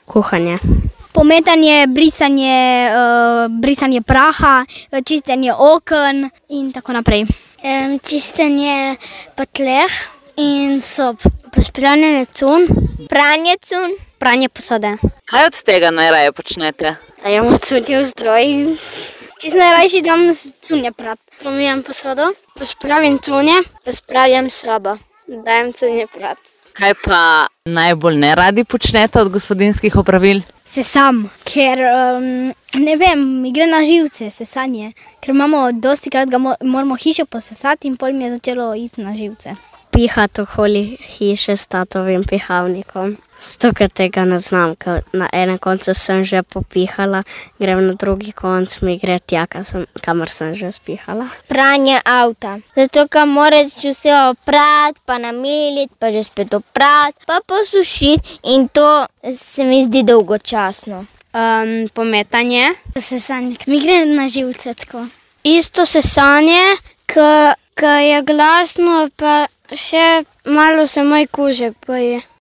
Kuhanje. Pometanje, brisanje praha, čistenje oken in tako naprej. Čistenje patleh in sob. Pospravljanje cun. Pranje cun. Pranje posode. Kaj od tega najraje počnete? Dajemo cunje v stroj. Jaz najrajši dam cunje prat. Pomijam posodo, pospravim cunje, pospravljam sobo. Dajem cunje prat. Kaj pa najbolj neradi počnete od gospodinjskih opravil? Sesam, ker ne vem, mi gre na živce sesanje. Ker dostikrat ga moramo hišo posesati in pol mi je začelo iti na živce. Pihati okoli hiše s tatovim pihalnikom. Zato, ker tega ne znam, ker na enem koncu sem že popihala, grem na drugi konc, mi gre tja, kamor sem že spihala. Pranje avta. Zato, ker moraš vse oprati, pa namiliti, pa že spet oprati, pa posušiti in to se mi zdi dolgočasno. Pometanje. Sesanje, mi gre na živce tako. Isto sesanje, ker je glasno, pa še malo se moj kužek boji.